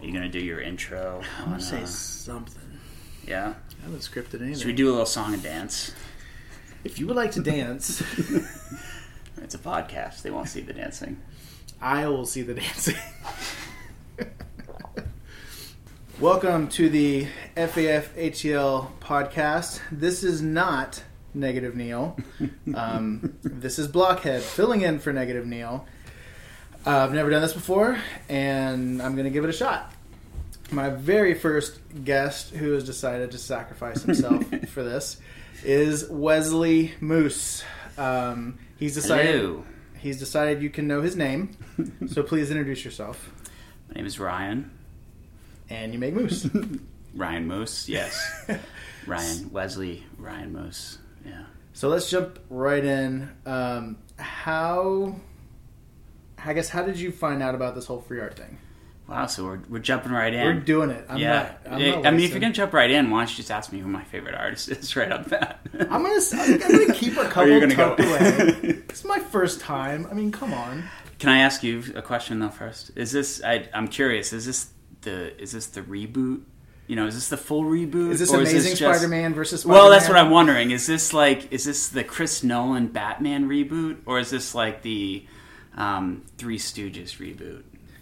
Are you going to do your intro? I want to say something. Yeah? I haven't scripted anything. Should we do a little song and dance? If you would like to dance... It's a podcast. They won't see the dancing. I will see the dancing. Welcome to the FAF-HTL podcast. This is not Negative Neil. This is Blockhead filling in for Negative Neil. I've never done this before, and I'm going to give it a shot. My very first guest who has decided to sacrifice himself for this is Wesley Moose. He's decided you can know his name, so please introduce yourself. My name is Ryan. And you make moose. Ryan Moose, yes. Wesley Ryan Moose, yeah. So let's jump right in. How did you find out about this whole free art thing? Wow, so we're jumping right in. We're doing it. I'm not I mean, if you're going to jump right in, why don't you just ask me who my favorite artist is right off the bat? I'm gonna keep a couple tucked away. It's my first time. I mean, come on. Can I ask you a question though first? Is this? I'm curious. Is this the reboot? You know, is this the full reboot? Is this Amazing Spider-Man versus Spider-Man? Well, that's what I'm wondering. Is this the Chris Nolan Batman reboot, or is this like the Three Stooges reboot?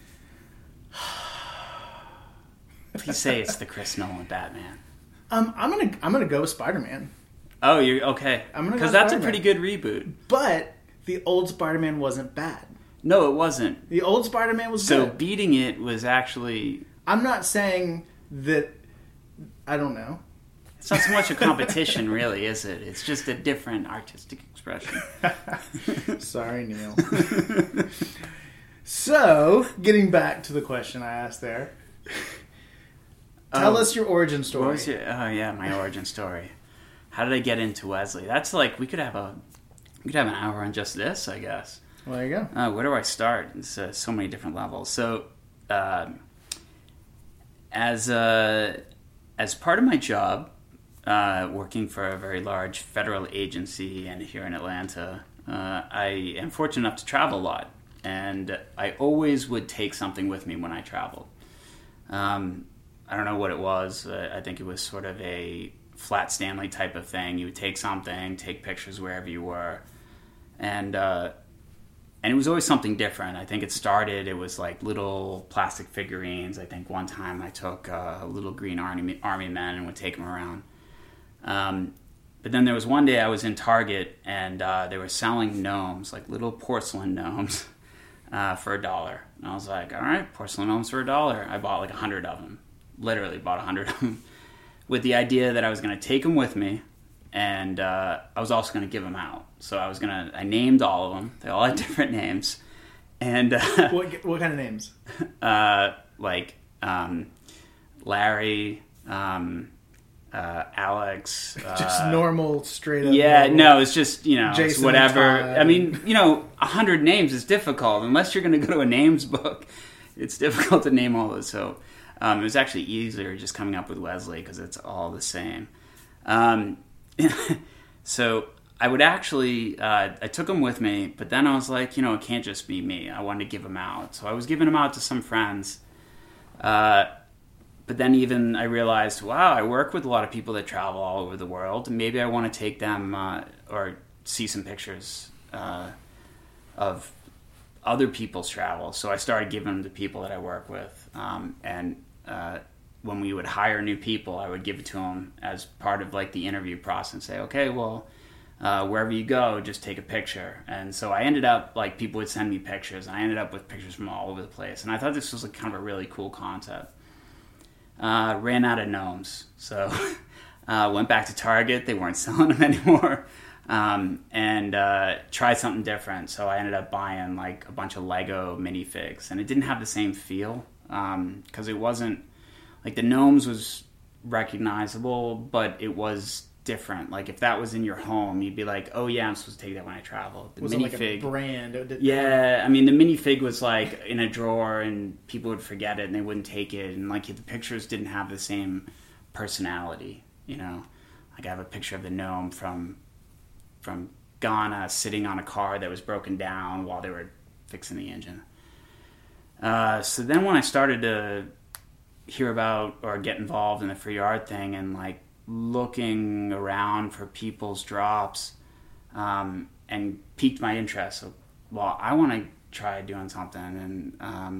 Please say it's the Chris Nolan Batman. I'm gonna go with Spider-Man. Oh, you're okay. Because that's a pretty good reboot. But the old Spider-Man wasn't bad. No, it wasn't. The old Spider-Man was good. So beating it was actually... I'm not saying that... I don't know. It's not so much a competition, really, is it? It's just a different artistic expression. Sorry, Neil. So, getting back to the question I asked there. Tell us your origin story. My origin story. How did I get into Wesley? That's like... We could have an hour on just this, I guess. Well, there you go. Where do I start? It's so many different levels. So, as part of my job, working for a very large federal agency and here in Atlanta, I am fortunate enough to travel a lot, and I always would take something with me when I traveled. I don't know what it was. I think it was sort of a Flat Stanley type of thing. You would take something, take pictures wherever you were, and it was always something different. I think it was like little plastic figurines. I think one time I took little green army men and would take them around. But then there was one day I was in Target and they were selling gnomes, like little porcelain gnomes, for $1. And I was like, all right, porcelain gnomes for $1. I bought like 100 of them. Literally bought 100 of them with the idea that I was going to take them with me. And I was also going to give them out. So I named all of them. They all had different names. And what kind of names? Larry, Alex. Just normal, straight up. Yeah, no, it's just, Jason, it's whatever. I mean, 100 names is difficult. Unless you're going to go to a names book, it's difficult to name all those. So it was actually easier just coming up with Wesley because it's all the same. So I would actually, I took them with me, but then I was like, it can't just be me. I wanted to give them out. So I was giving them out to some friends. But then even I realized, wow, I work with a lot of people that travel all over the world. Maybe I want to take them or see some pictures of other people's travel. So I started giving them to people that I work with. When we would hire new people, I would give it to them as part of like the interview process and say, okay, well, wherever you go, just take a picture. And so I ended up, like, people would send me pictures. And I ended up with pictures from all over the place. And I thought this was like kind of a really cool concept. Ran out of gnomes. So went back to Target. They weren't selling them anymore. And tried something different. So I ended up buying like a bunch of Lego minifigs. And it didn't have the same feel because it wasn't... Like, the gnomes was recognizable, but it was different. Like, if that was in your home, you'd be like, oh, yeah, I'm supposed to take that when I travel. The was minifig, it like a brand? Yeah, I mean, the minifig was, like, in a drawer, and people would forget it, and they wouldn't take it. And, like, the pictures didn't have the same personality, Like, I have a picture of the gnome from Ghana sitting on a car that was broken down while they were fixing the engine. So then when I started to hear about or get involved in the free art thing and like looking around for people's drops, and piqued my interest. So, well, I want to try doing something,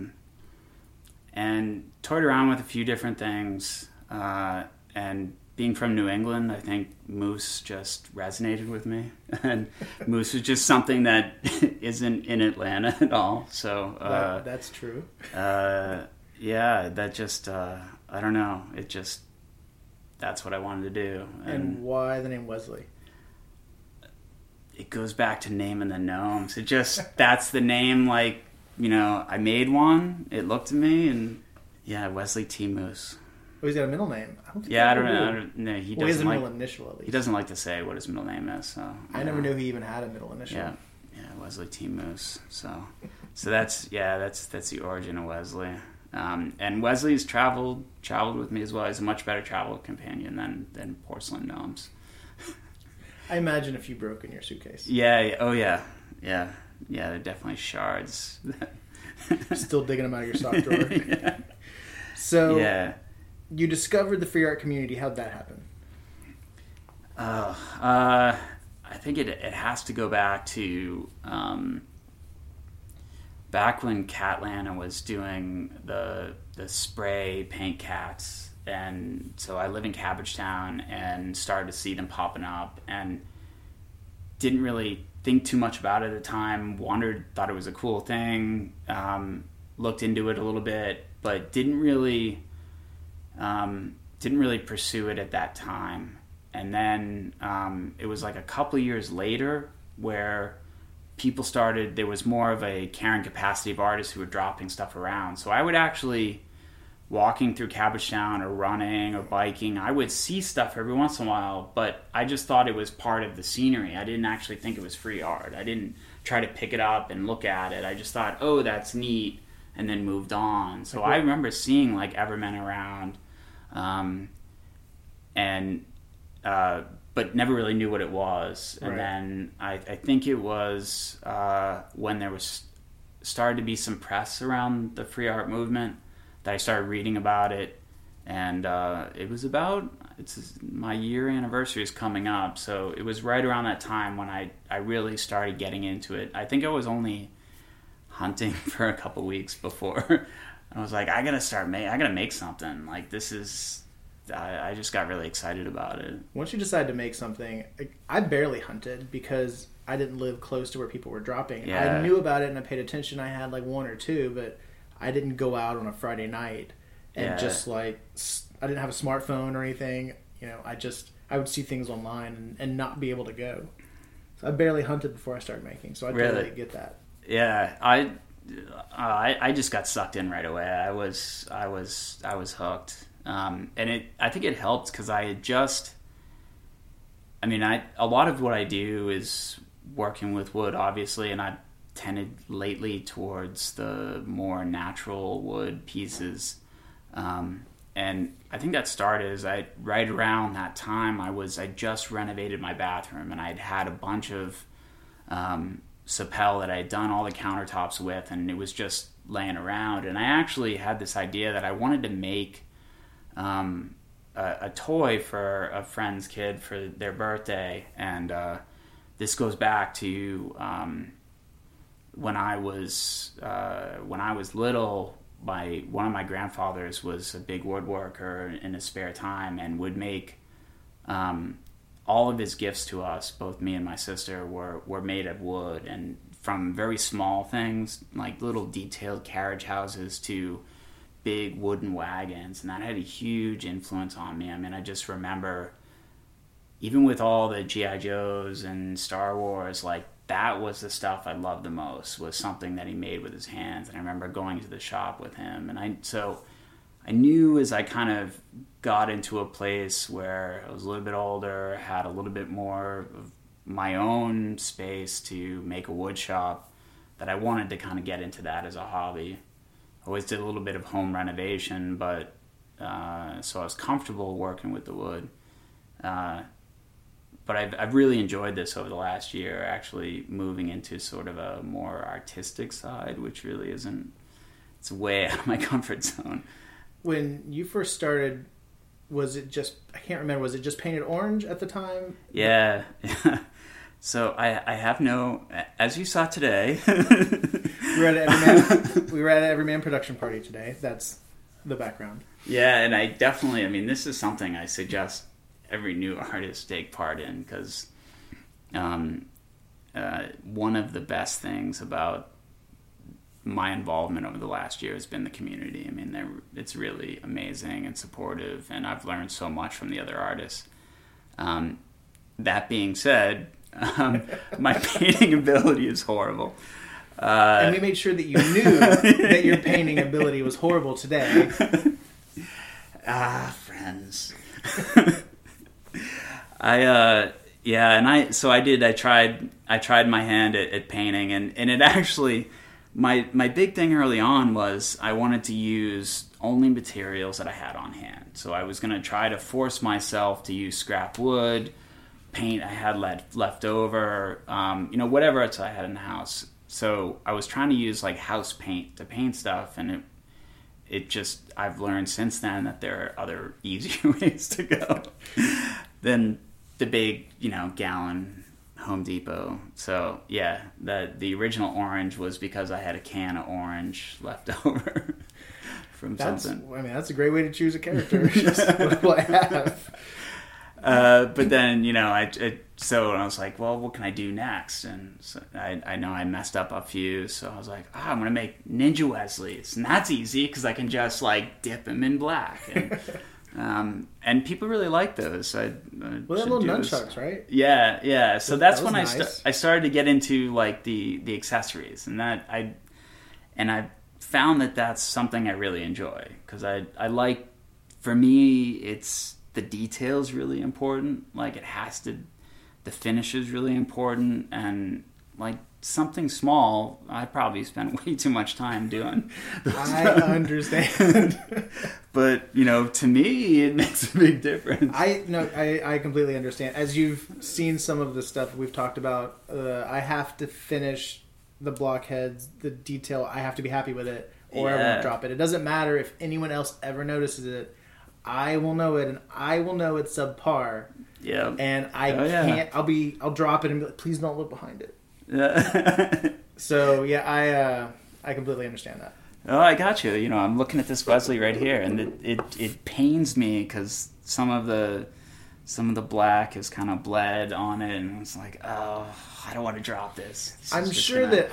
and toyed around with a few different things. And being from New England, I think moose just resonated with me, and moose is just something that isn't in Atlanta at all. So that's true. Yeah, that just I don't know. It just that's what I wanted to do. And why the name Wesley? It goes back to naming the gnomes. It just that's the name. Like, you know, I made one. It looked at me, and yeah, Wesley T. Moose. Oh, he's got a middle name. I don't know. He has a middle initial at least. He doesn't like to say what his middle name is. So I never knew he even had a middle initial. Yeah, Wesley T. Moose. So that's the origin of Wesley. And Wesley's traveled with me as well. He's a much better travel companion than porcelain gnomes. I imagine a few broke in your suitcase. Yeah. Oh yeah. They're definitely shards. Still digging them out of your sock drawer. Yeah. So yeah. You discovered the free art community. How'd that happen? I think it has to go back to back when Catlanta was doing the spray paint cats, and so I live in Cabbagetown and started to see them popping up, and didn't really think too much about it at the time. Thought it was a cool thing. Looked into it a little bit, but didn't really pursue it at that time. And then it was like a couple of years later where people started, there was more of a carrying capacity of artists who were dropping stuff around. So I would actually, walking through Cabbagetown or running or biking, I would see stuff every once in a while, but I just thought it was part of the scenery. I didn't actually think it was free art. I didn't try to pick it up and look at it. I just thought, oh, that's neat, and then moved on. So I remember seeing like Evermen around, but never really knew what it was. And then I think it was when there was started to be some press around the free art movement that I started reading about it. And it was my year anniversary is coming up, so it was right around that time when I really started getting into it. I think I was only hunting for a couple weeks before I was like, I gotta make something. Like, this is... I just got really excited about it. Once you decide to make something, I barely hunted because I didn't live close to where people were dropping. Yeah. I knew about it and I paid attention. I had like one or two, but I didn't go out on a Friday night and just like, I didn't have a smartphone or anything. You know, I would see things online and not be able to go. So I barely hunted before I started making. So I totally get that. Yeah, I just got sucked in right away. I was hooked. And I think it helped because a lot of what I do is working with wood, obviously, and I've tended lately towards the more natural wood pieces. And I think that started right around that time I just renovated my bathroom, and I'd had a bunch of Sapel that I had done all the countertops with, and it was just laying around. And I actually had this idea that I wanted to make a toy for a friend's kid for their birthday, and this goes back to when I was little. One of my grandfathers was a big woodworker in his spare time, and would make all of his gifts to us, both me and my sister, were made of wood, and from very small things like little detailed carriage houses to big wooden wagons, and that had a huge influence on me. I mean, I just remember, even with all the G.I. Joes and Star Wars, like, that was the stuff I loved the most, was something that he made with his hands. And I remember going to the shop with him, and I knew as I kind of got into a place where I was a little bit older, had a little bit more of my own space to make a wood shop, that I wanted to kind of get into that as a hobby. Always did a little bit of home renovation, but so I was comfortable working with the wood. But I've really enjoyed this over the last year, actually moving into sort of a more artistic side, which really isn't, it's way out of my comfort zone. when you first started, was it just, I can't remember, was it just painted orange at the time? Yeah. So I have no, as you saw today. we were at Everyman production party today. That's the background. Yeah, and I definitely, I mean, this is something I suggest every new artist take part in, because one of the best things about my involvement over the last year has been the community. I mean, it's really amazing and supportive, and I've learned so much from the other artists. That being said, my painting ability is horrible. And we made sure that you knew that your painting ability was horrible today. Friends. I tried my hand at painting, and it actually, my big thing early on was I wanted to use only materials that I had on hand. So I was going to try to force myself to use scrap wood, paint I had left over, whatever else I had in the house. So I was trying to use like house paint to paint stuff, and it just, I've learned since then that there are other easier ways to go than the big, gallon Home Depot. So yeah, the original orange was because I had a can of orange left over from something. I mean, that's a great way to choose a character. Just what do I have? But then, I was like, well, what can I do next? And so I know I messed up a few, so I was like, I'm going to make Ninja Wesleys. And that's easy because I can just, dip them in black. And people really like those. Well, they're little nunchucks, right? Yeah. So that's when nice. I started to get into, the accessories. And I found that that's something I really enjoy. Because I like, for me, it's... the detail's really important. The finish is really important, and something small, I probably spent way too much time doing. I understand. But, to me, it makes a big difference. I completely understand. As you've seen some of the stuff we've talked about, I have to finish the blockheads, the detail, I have to be happy with it, or I won't drop it. It doesn't matter if anyone else ever notices it. I will know it, and I will know it's subpar. Yeah. And I can't. I'll drop it and be like, please don't look behind it. Yeah. So yeah, I completely understand that. Oh, I got you. I'm looking at this Wesley right here, and it pains me because some of the black is kind of bled on it, and it's like, oh, I don't want to drop this. I'm sure that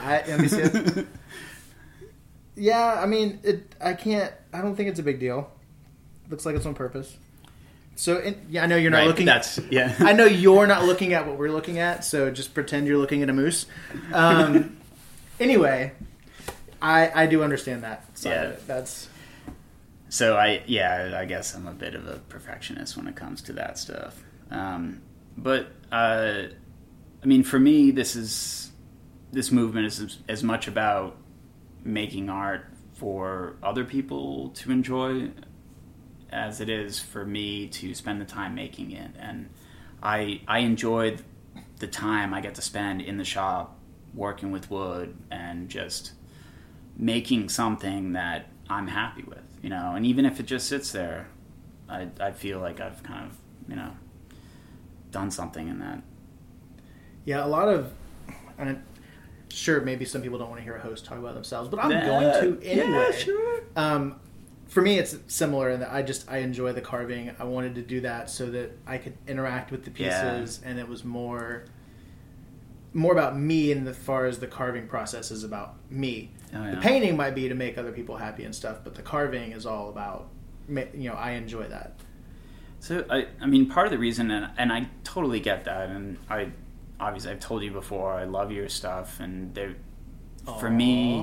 yeah, I mean, I can't. I don't think it's a big deal. Looks like it's on purpose. So, I know you're not looking. I know you're not looking at what we're looking at. So just pretend you're looking at a moose. Anyway, I do understand that side of it. That's. So I guess I'm a bit of a perfectionist when it comes to that stuff. But I mean, for me, this movement is as much about making art for other people to enjoy as it is for me to spend the time making it. And I enjoy the time I get to spend in the shop working with wood and just making something that I'm happy with, and even if it just sits there, I feel like I've kind of, done something in that. Yeah, a lot of, and sure, maybe some people don't want to hear a host talk about themselves, but I'm going to anyway. Yeah, sure. For me, it's similar in that I enjoy the carving. I wanted to do that so that I could interact with the pieces, and it was more about me, and as far as the carving process is about me. Oh, yeah. The painting might be to make other people happy and stuff, but the carving is all about, I enjoy that. So, I mean, part of the reason, and I totally get that, and obviously I've told you before, I love your stuff, and for me...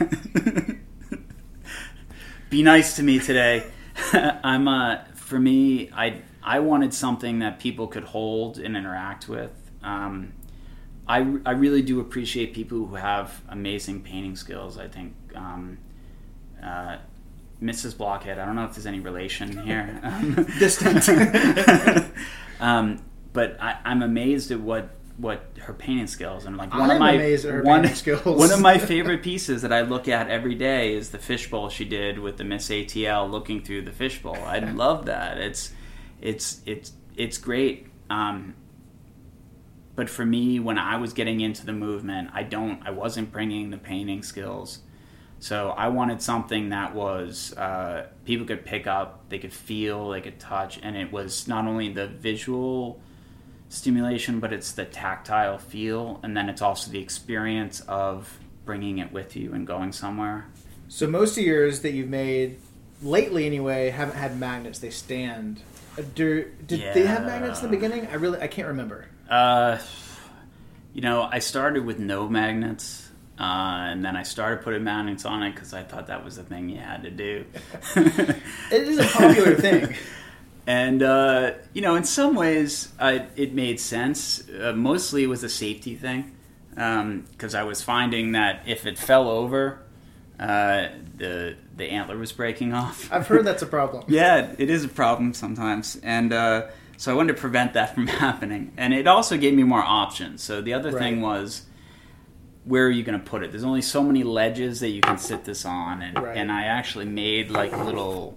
Be nice to me today. For me, I wanted something that people could hold and interact with. I really do appreciate people who have amazing painting skills. I think Mrs. Blockhead, I don't know if there's any relation here. Distant. But I'm amazed at what what her painting skills, and like I'm amazed at her painting skills. One of my favorite pieces that I look at every day is the fishbowl she did with the Miss ATL looking through the fishbowl. I love that. It's great. But for me, when I was getting into the movement, I wasn't bringing the painting skills. So I wanted something that was people could pick up, they could feel, they could touch, and it was not only the visual stimulation, but it's the tactile feel, and then it's also the experience of bringing it with you and going somewhere. So most of yours that you've made, lately anyway, haven't had magnets. They stand. Did they have magnets in the beginning? I can't remember. I started with no magnets. And then I started putting magnets on it because I thought that was the thing you had to do. It is a popular thing. And, in some ways, it made sense. Mostly it was a safety thing. Because I was finding that if it fell over, the antler was breaking off. I've heard that's a problem. Yeah, it is a problem sometimes. And so I wanted to prevent that from happening. And it also gave me more options. So the other thing was, where are you going to put it? There's only so many ledges that you can sit this on, and I actually made like a little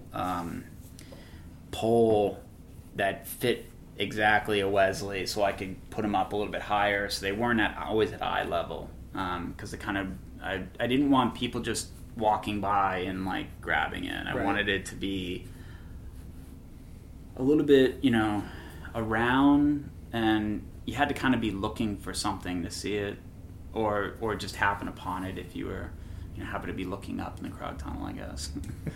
pole that fit exactly a Wesley, so I could put them up a little bit higher, so they weren't always at eye level. Because I didn't want people just walking by and like grabbing it. I wanted it to be a little bit, around, and you had to kind of be looking for something to see it. Or just happen upon it if you were, happen to be looking up in the Krog Tunnel, I guess.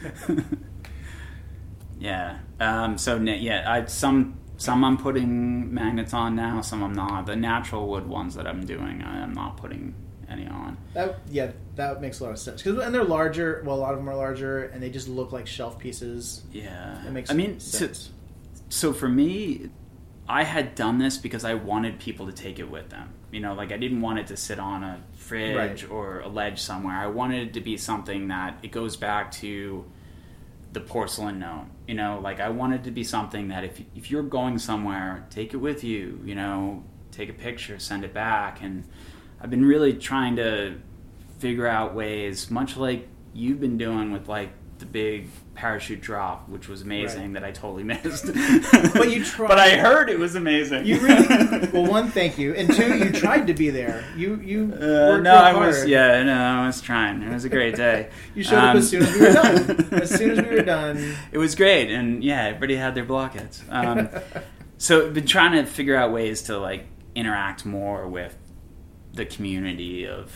Yeah. Some I'm putting magnets on now. Some I'm not. The natural wood ones that I'm doing, I'm not putting any on. That makes a lot of sense. And they're larger. Well, a lot of them are larger, and they just look like shelf pieces. Yeah. It makes sense. So for me, I had done this because I wanted people to take it with them. I didn't want it to sit on a fridge or a ledge somewhere. I wanted it to be something that it goes back to the porcelain gnome. I wanted to be something that if you're going somewhere, take it with you, take a picture, send it back. And I've been really trying to figure out ways, much like you've been doing with like the big parachute drop, which was amazing, that I totally missed. But you tried. But I heard it was amazing. You really, well, one, thank you, and two, you tried to be there. You worked I hard. I was trying. It was a great day. You showed up as soon as we were done. As soon as we were done, it was great, and everybody had their blockheads. So I've been trying to figure out ways to like interact more with the community of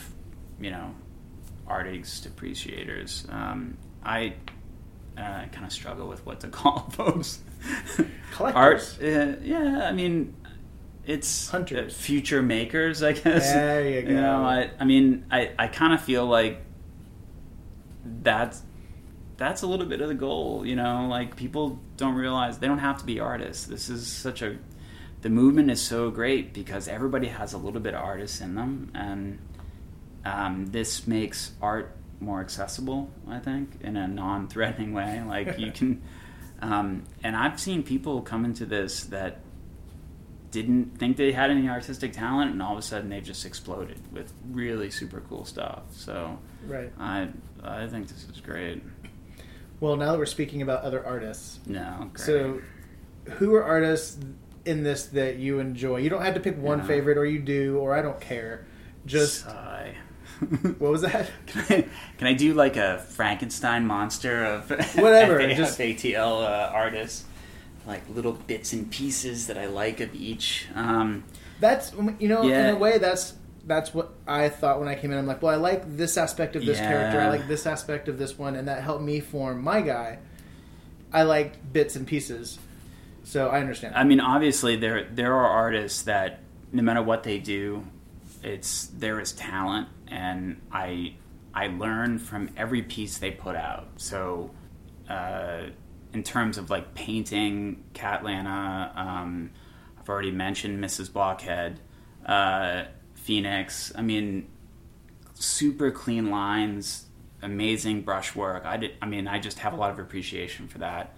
artist appreciators. I kind of struggle with what to call folks. Collectors. Art, it's hunters, future makers, I guess. There you go. I kind of feel like that's a little bit of the goal. Like people don't realize they don't have to be artists. This is the movement is so great because everybody has a little bit of artists in them, and this makes art more accessible, I think, in a non-threatening way. Like you can, and I've seen people come into this that didn't think they had any artistic talent, and all of a sudden they've just exploded with really super cool stuff. So, I think this is great. Well, now that we're speaking about other artists, great. So who are artists in this that you enjoy? You don't have to pick one favorite, or you do, or I don't care. Just sigh. What was that? Can I do like a Frankenstein monster of whatever just ATL artists, like little bits and pieces that I like of each? That's in a way that's what I thought when I came in. I'm like, well, I like this aspect of this character. I like this aspect of this one, and that helped me form my guy. I like bits and pieces, so I understand. Obviously there are artists that no matter what they do, there is talent, and I learn from every piece they put out. So in terms of like painting, Catlanta, I've already mentioned Mrs. Blockhead, Phoenix. Super clean lines, amazing brushwork. I just have a lot of appreciation for that.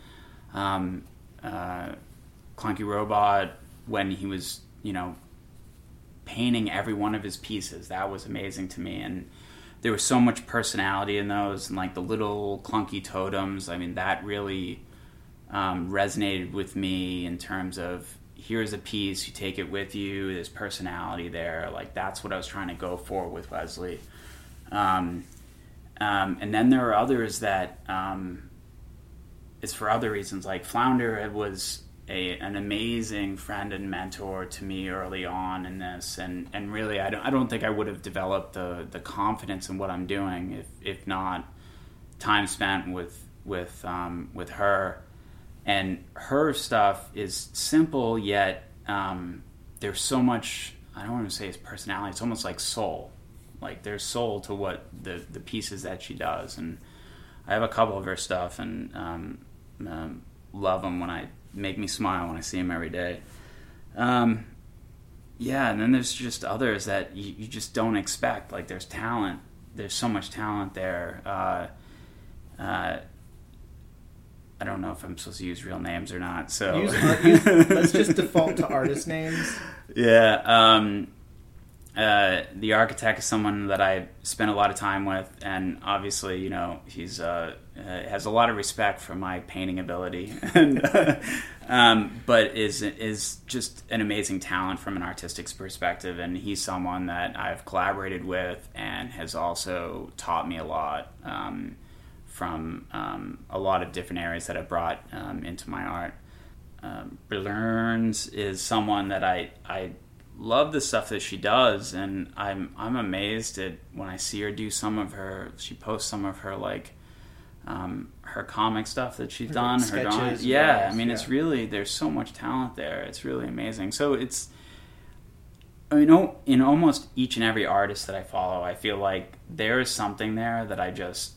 Clunky Robot, when he was painting every one of his pieces. That was amazing to me, and there was so much personality in those, and like the little clunky totems. I mean, that really resonated with me in terms of, here's a piece, you take it with you, there's personality there. Like, that's what I was trying to go for with Wesley. And then there are others that it's for other reasons. Like Flounder was an amazing friend and mentor to me early on in this, and really I don't think I would have developed the confidence in what I'm doing if not time spent with her. And her stuff is simple, yet there's so much, I don't want to say it's personality, it's almost like soul. Like, there's soul to what the pieces that she does. And I have a couple of her stuff, and love them make me smile when I see them every day. Yeah, and then there's just others that you just don't expect. Like, there's talent. There's so much talent there. I don't know if I'm supposed to use real names or not. So let's just default to artist names. Yeah. The architect is someone that I spent a lot of time with, and obviously, you know, he's has a lot of respect for my painting ability, but is just an amazing talent from an artistic perspective. And he's someone that I've collaborated with and has also taught me a lot. From a lot of different areas that I brought into my art. Berlerns is someone that I love the stuff that she does, and I'm amazed at when I see her do she posts some of her like her comic stuff that she's done, her drawings. Yeah, I mean, it's really, there's so much talent there. It's really amazing. So it's, you know, in almost each and every artist that I follow, I feel like there is something there that I just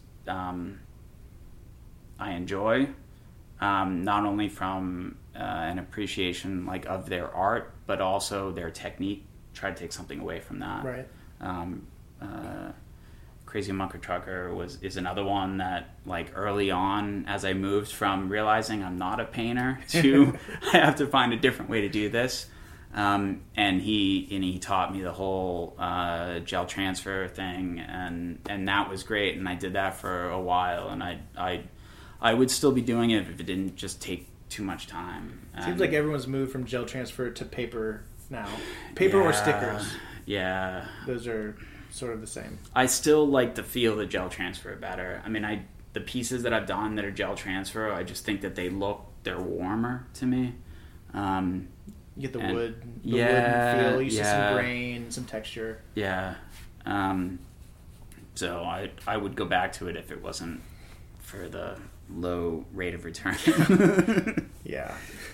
I enjoy, not only from an appreciation like of their art, but also their technique. Try to take something away from that. Right. Crazy Munker Trucker is another one that, like, early on, as I moved from realizing I'm not a painter to I have to find a different way to do this. And he taught me the whole gel transfer thing, and that was great. And I did that for a while, and I would still be doing it if it didn't just take too much time. Seems like everyone's moved from gel transfer to paper now. Paper or stickers. Yeah. Those are sort of the same. I still like the feel of the gel transfer better. I mean, the pieces that I've done that are gel transfer, I just think that they're warmer to me. You get the wooden feel. You see some grain, some texture. Yeah. So I would go back to it if it wasn't for the low rate of return. Yeah.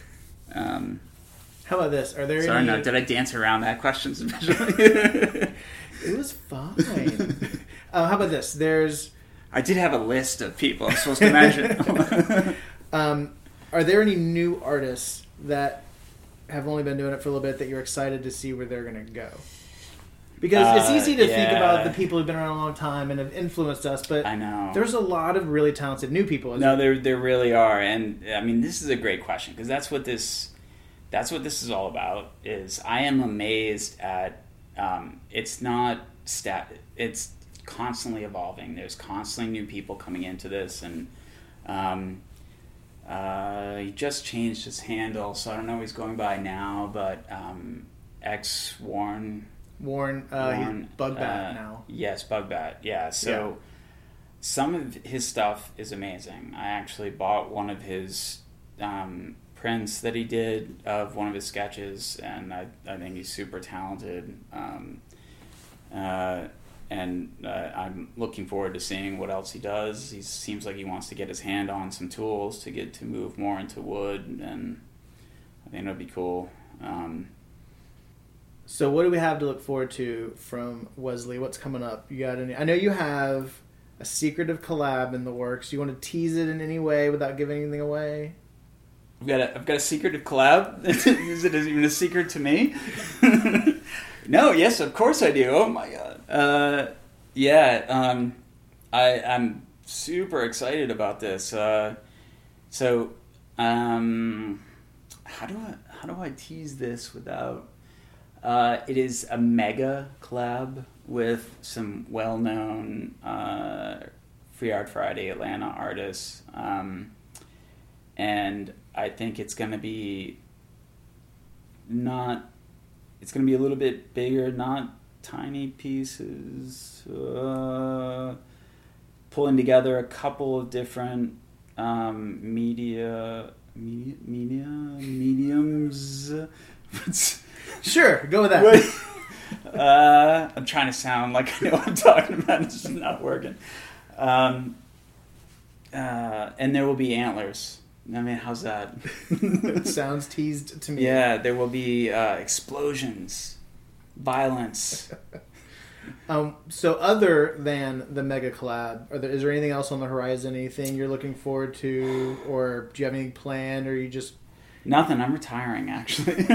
How about this? Are there Sorry, any... no, did I dance around that question sufficiently? It was fine. How about this? I did have a list of people I'm supposed to mention. Are there any new artists that have only been doing it for a little bit that you're excited to see where they're going to go? Because it's easy to think about the people who've been around a long time and have influenced us, but I know there's a lot of really talented new people. No, there really are, and I mean, this is a great question because that's what this is all about. Is I am amazed at it's not it's constantly evolving. There's constantly new people coming into this, and he just changed his handle, so I don't know what he's going by now, but X Warren, he's Bugbat now. Yes, Bugbat. Yeah. So some of his stuff is amazing. I actually bought one of his prints that he did of one of his sketches, and I think he's super talented. And I'm looking forward to seeing what else he does. He seems like he wants to get his hand on some tools to move more into wood, and I think it'll be cool. So what do we have to look forward to from Wesley? What's coming up? You got any? I know you have a secretive collab in the works. You want to tease it in any way without giving anything away? I've got a secretive collab. Is it even a secret to me? No, yes, of course I do. Oh my god. I'm super excited about this. How do I tease this without? It is a mega collab with some well-known Free Art Friday Atlanta artists. And I think it's going to be it's going to be a little bit bigger, not tiny pieces. Pulling together a couple of different mediums. Sure, go with that. I'm trying to sound like I know what I'm talking about. It's just not working. And there will be antlers. I mean, how's that? It sounds teased to me. Yeah, there will be explosions, violence. So other than the mega collab, is there anything else on the horizon? Anything you're looking forward to, or do you have anything planned, or you just nothing? I'm retiring, actually.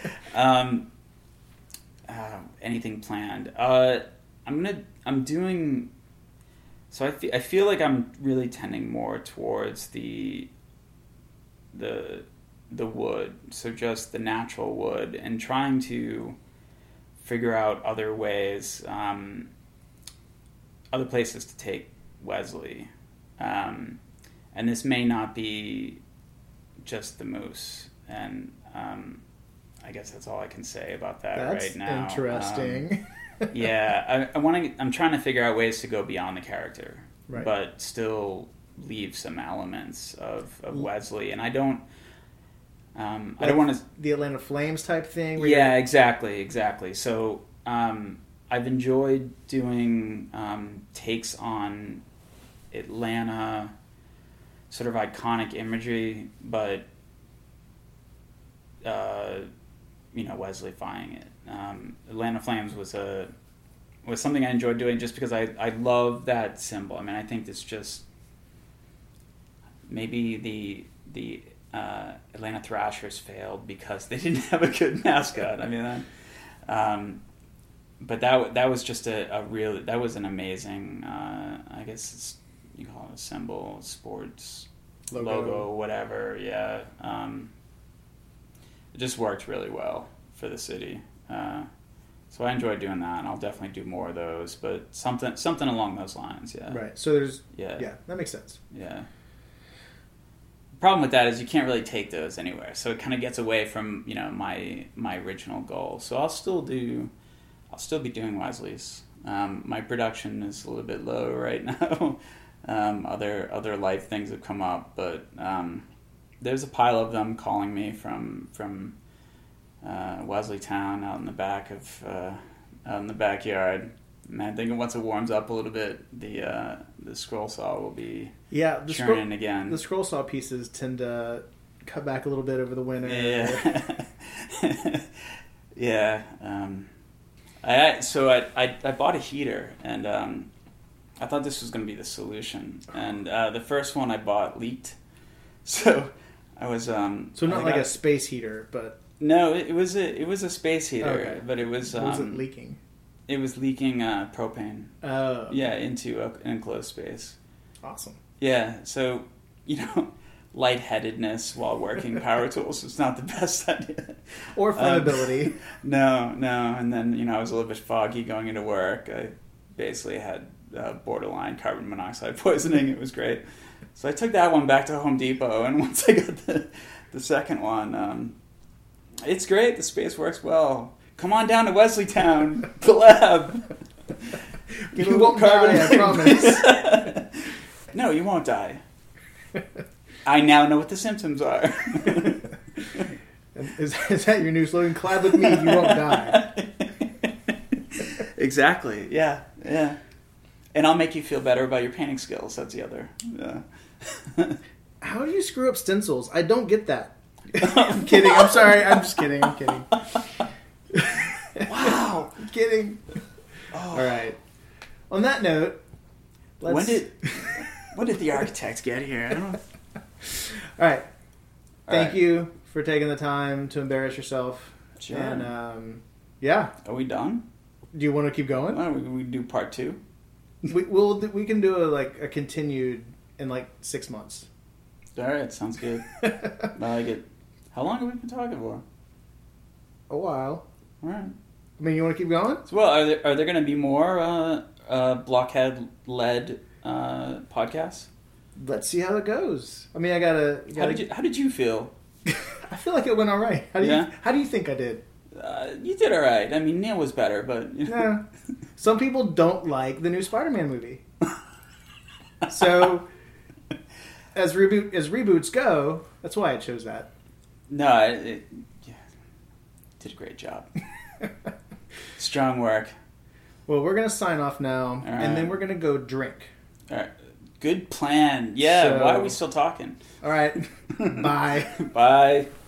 Anything planned? I'm doing. So I feel like I'm really tending more towards the wood, so just the natural wood, and trying to figure out other ways, other places to take Wesley. And this may not be just the moose, and I guess that's all I can say about that right now. That's interesting. Yeah, I'm trying to figure out ways to go beyond the character, right, but still leave some elements of Wesley, and I don't want to the Atlanta Flames type thing. Yeah, exactly. So I've enjoyed doing takes on Atlanta sort of iconic imagery, but Wesley-fying it. Atlanta Flames was something I enjoyed doing just because I love that symbol. I mean, I think it's just maybe the Atlanta Thrashers failed because they didn't have a good mascot. I mean, but that was just that was an amazing, I guess you call it a symbol, sports logo, whatever. Yeah, it just worked really well for the city. So I enjoyed doing that, and I'll definitely do more of those. But something along those lines. Yeah. Right. So there's yeah, that makes sense. Yeah. Problem with that is you can't really take those anywhere, so it kind of gets away from my original goal. So I'll still be doing Wesley's. My production is a little bit low right now. Other life things have come up, but there's a pile of them calling me from Wesleytown out in the back of out in the backyard. And I think once it warms up a little bit, the scroll saw will be churning again. The scroll saw pieces tend to cut back a little bit over the winter. Yeah. Yeah. I bought a heater, and I thought this was going to be the solution. And the first one I bought leaked, so I was so not like a space heater, but no, it was a space heater, okay. But it was was it leaking? It was leaking propane. Oh. Yeah, into an enclosed space. Awesome. Yeah, so, lightheadedness while working power tools is not the best idea. Or flammability. No. And then, I was a little bit foggy going into work. I basically had borderline carbon monoxide poisoning. It was great. So I took that one back to Home Depot, and once I got the second one, it's great. The space works well. Come on down to Wesleytown, the lab. You won't die, I promise. No, you won't die. I now know what the symptoms are. Is that your new slogan? Collab with me, you won't die. Exactly, yeah. And I'll make you feel better about your painting skills. That's the other. Yeah. How do you screw up stencils? I don't get that. I'm kidding. I'm sorry. I'm just kidding. I'm kidding. Wow. I'm kidding. Oh. All right. On that note, when did the architects get here? I don't know. All right. Thank you for taking the time to embarrass yourself. Sure. And yeah. Are we done? Do you want to keep going? Why don't we do part 2? We can do a continued in 6 months. All right. Sounds good. I like it. How long have we been talking for? A while. All right. I mean, you want to keep going? Well, are there going to be more Blockhead-led podcasts? Let's see how it goes. I mean, I gotta. How did you feel? I feel like it went all right. How do you think I did? You did all right. I mean, Neil was better, but Yeah. Some people don't like the new Spider-Man movie. So, as reboots go, that's why I chose that. No, yeah, did a great job. Strong work. Well, we're gonna sign off now, right. and then we're gonna go drink. All right. Good plan. Yeah. So, why are we still talking? All right. Bye. Bye.